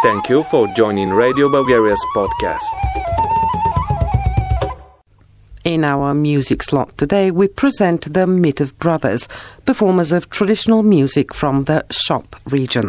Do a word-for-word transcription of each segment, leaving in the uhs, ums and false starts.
Thank you for joining Radio Bulgaria's podcast. In our music slot today, we present the Mitev Brothers, performers of traditional music from the Shop region.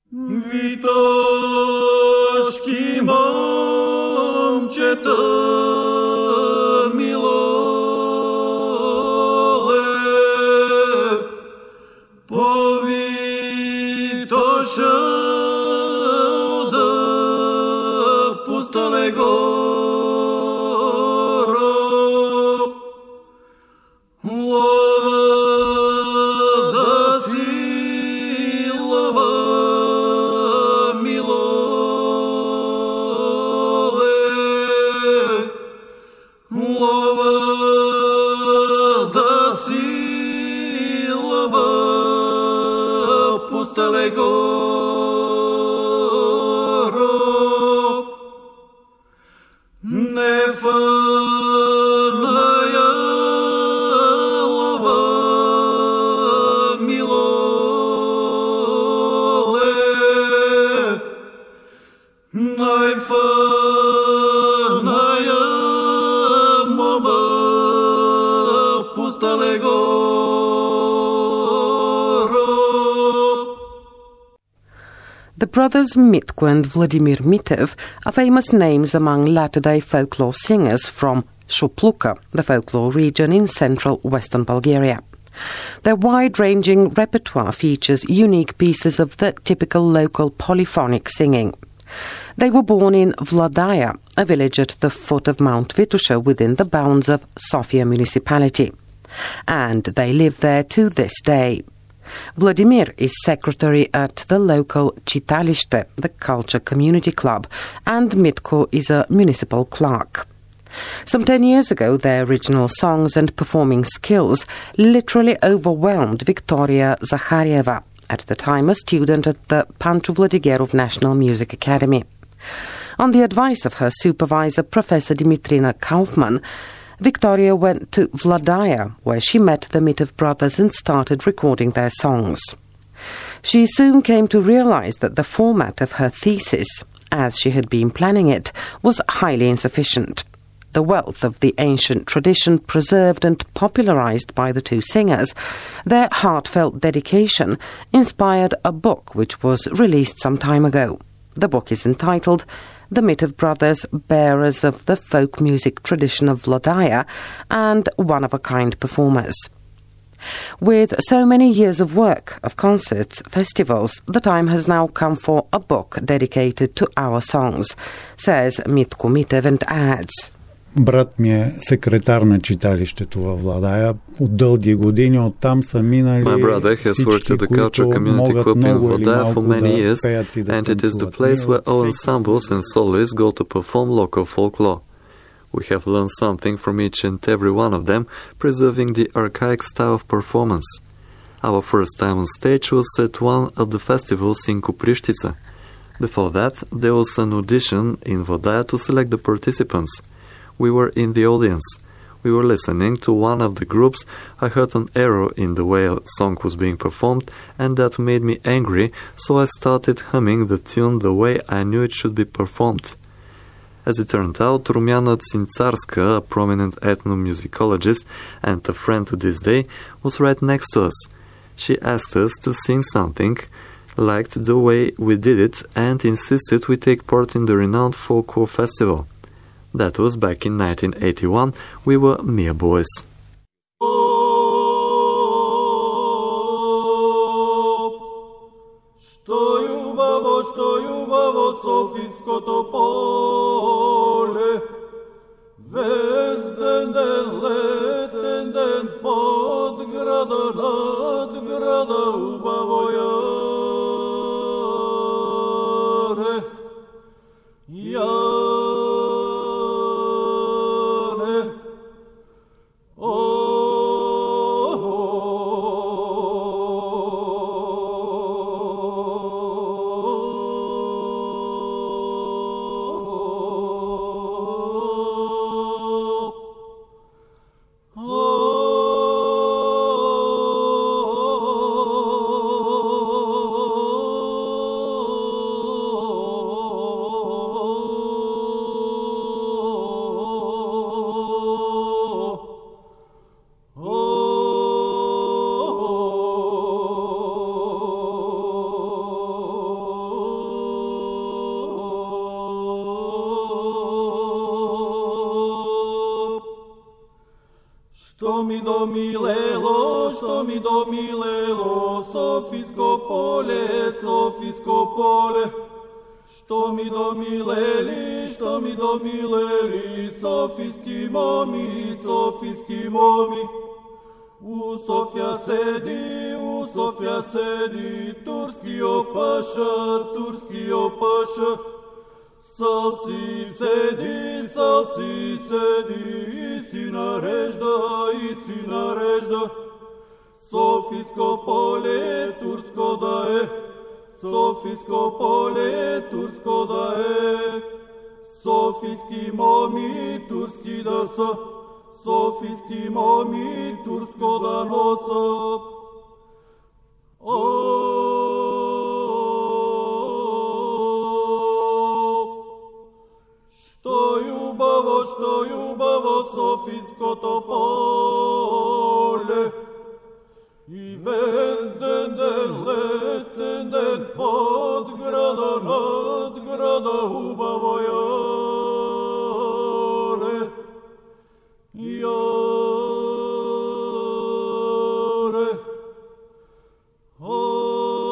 The brothers Mitko and Vladimir Mitev are famous names among latter-day folklore singers from Shupluka, the folklore region in central western Bulgaria. Their wide-ranging repertoire features unique pieces of the typical local polyphonic singing. They were born in Vladaya, a village at the foot of Mount Vitusha within the bounds of Sofia municipality. And they live there to this day. Vladimir is secretary at the local Chitaliste, the culture community club, and Mitko is a municipal clerk. Some ten years ago, their original songs and performing skills literally overwhelmed Victoria Zakharieva, at the time a student at the Pancho Vladigerov National Music Academy. On the advice of her supervisor, Professor Dimitrina Kaufman, Victoria went to Vladaya, where she met the Mitev brothers and started recording their songs. She soon came to realize that the format of her thesis, as she had been planning it, was highly insufficient. The wealth of the ancient tradition preserved and popularized by the two singers, their heartfelt dedication, inspired a book which was released some time ago. The book is entitled The Mitev Brothers, Bearers of the Folk Music Tradition of Vladaya and One-of-a-Kind Performers. With so many years of work, of concerts, festivals, the time has now come for a book dedicated to our songs, says Mitko Mitev and adds. Брат ми е секретар на читалището във Владая. От дълги години оттам са минали My brother has worked at the Culture Community Club in Vladaya for many years, and it is the place where all ensembles and soloists go to perform local folklore. We have learned something from each and every one of them, preserving the archaic style of performance. Our first time on stage was at one of the festivals in Koprivnica. Before that, there was an audition in Vladaya to select the participants. We were in the audience. We were listening to one of the groups. I heard an error in the way a song was being performed, and that made me angry, so I started humming the tune the way I knew it should be performed. As it turned out, Rumiana Tsintsarska, a prominent ethnomusicologist and a friend to this day, was right next to us. She asked us to sing something, liked the way we did it, and insisted we take part in the renowned folklore festival. That was back in nineteen eighty-one. We were mere boys. Oh Što mi domilelo, što mi domilelo, Sofijsko polje, Sofijsko polje. Što mi domileli, što mi domileli, Sofijski momi, Sofijski momi. U Sofja sedi, u Sofja sedi, turski opaša, turski opaša. Salsi sedi, salsi sedi, i si narežda, i si narežda. Sofijsko polje, tursko da je, Sofijsko polje, tursko da je. Sofijski momi, turski da sa, Sofijski momi, tursko da nosa. O, što ljubavo, što ljubavo, Sofijsko to polje. I vezden den, leten den, od grada, nad grada, ubavo jare. Jare. Oh.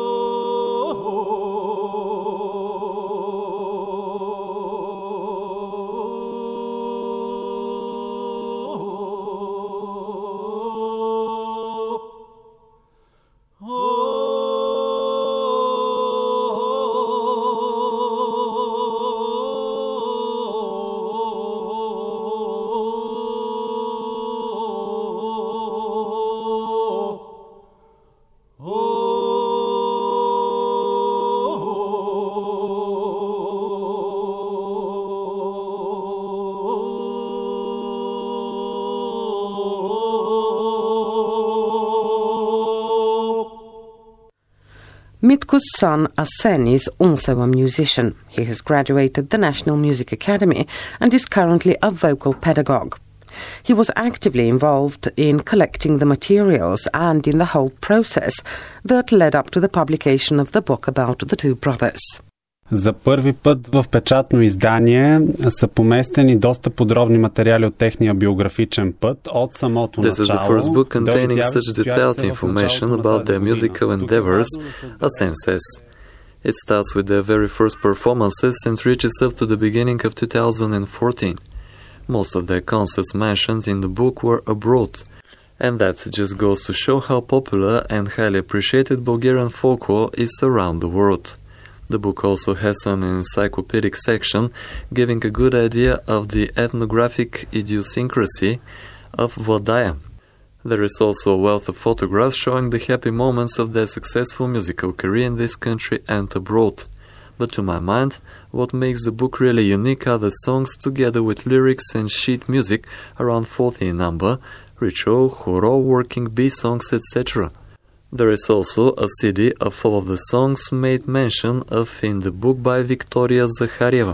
Mitku's son Asen is also a musician. He has graduated the National Music Academy and is currently a vocal pedagogue. He was actively involved in collecting the materials and in the whole process that led up to the publication of the book about the two brothers. За първи път в печатно издание са поместени доста подробни материали от техния биографичен път от самото начало. This is the first book containing such detailed information about their musical endeavors, Asen says. It starts with their very first performances and reaches up to the beginning of two thousand fourteen. Most of their concerts mentioned in the book were abroad, and that just goes to show how popular and highly appreciated Bulgarian folklore is around the world. The book also has an encyclopedic section giving a good idea of the ethnographic idiosyncrasy of Vladaya. There is also a wealth of photographs showing the happy moments of their successful musical career in this country and abroad. But to my mind, what makes the book really unique are the songs together with lyrics and sheet music, around forty in number, ritual, choro, working bee songs, et cetera. There is also a C D of all of the songs made mention of in the book by Victoria Zakharieva.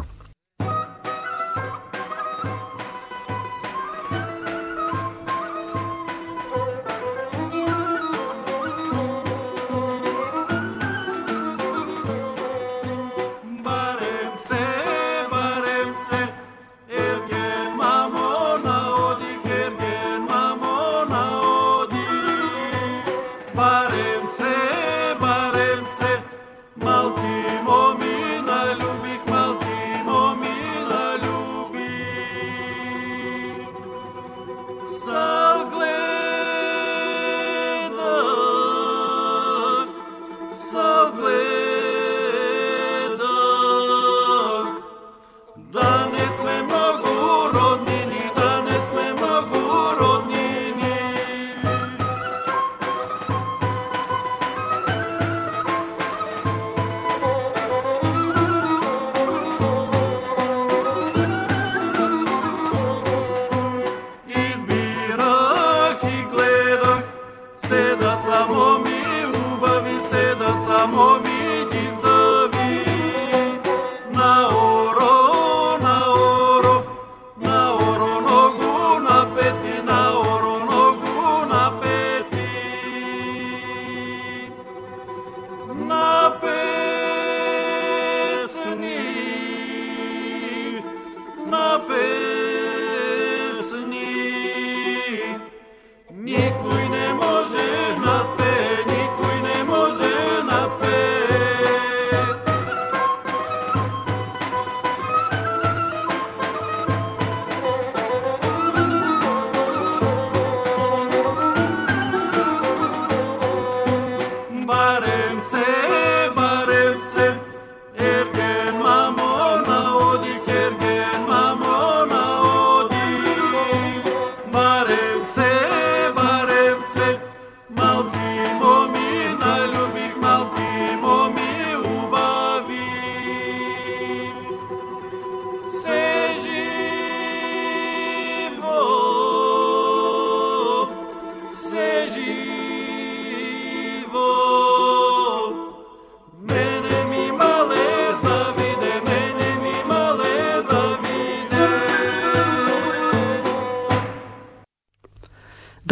Malki momi, na ljubih malki momi.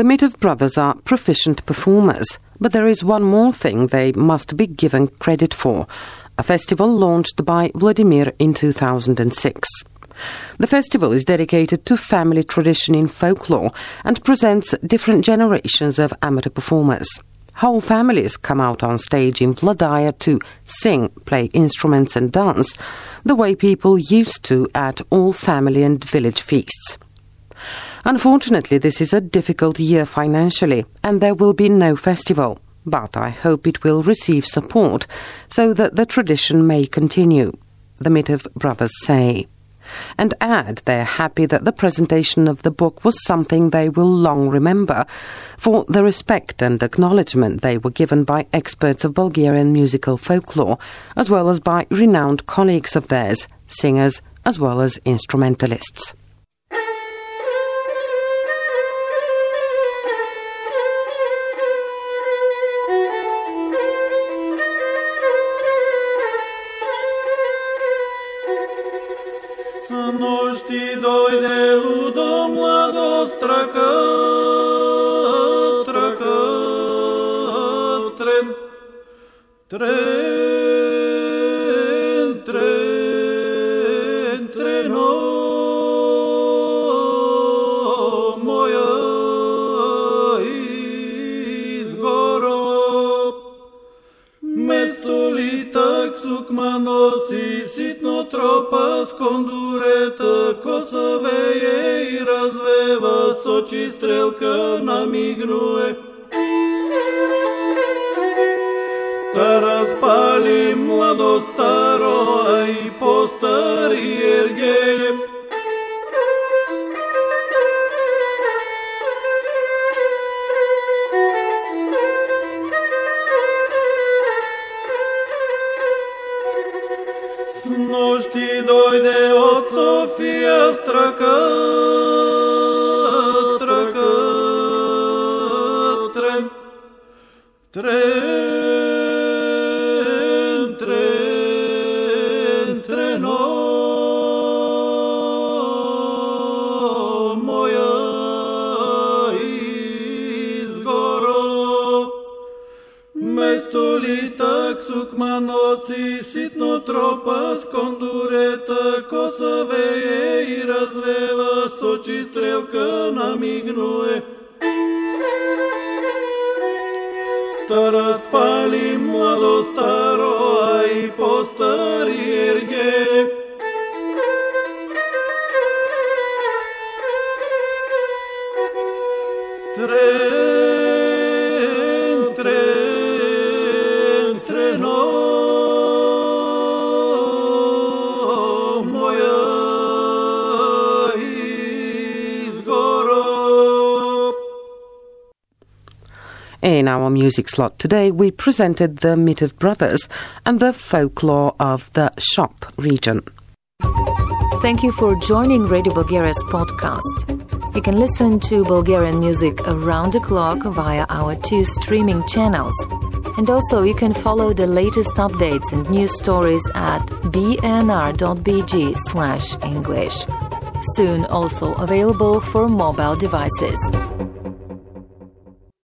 The Mitov brothers are proficient performers, but there is one more thing they must be given credit for, a festival launched by Vladimir in two thousand six. The festival is dedicated to family tradition in folklore and presents different generations of amateur performers. Whole families come out on stage in Vladaya to sing, play instruments and dance, the way people used to at all family and village feasts. Unfortunately, this is a difficult year financially, and there will be no festival, but I hope it will receive support so that the tradition may continue, the Mitov brothers say. And add they're happy that the presentation of the book was something they will long remember for the respect and acknowledgement they were given by experts of Bulgarian musical folklore, as well as by renowned colleagues of theirs, singers as well as instrumentalists. Sa noști dojde ludo mladost traka, traka, tren, tren, tren, treno, moja izgoro. Mesto litak sukma nosi sitno tropa skondureta, ko se veje i razveva, s oči strelka namignuje. Da razpali mlado staro, a i po stari ergelje. S nošti dojde od Sofija straka, traka, tren, tren, tren, treno, moja izgoro. Mesto litak sukma nosi sitno tropa skondureta, ko se veje i razveva, s oči strelka namignuje. Da razpali mlado staro, a i po stari ergelje. Tren, tren, treno, moja izgoro. In our music slot today, we presented the Mitov brothers and the folklore of the Shop region. Thank you for joining Radio Bulgaria's podcast. You can listen to Bulgarian music around the clock via our two streaming channels. And also you can follow the latest updates and news stories at b n r dot b g slash English. Soon also available for mobile devices.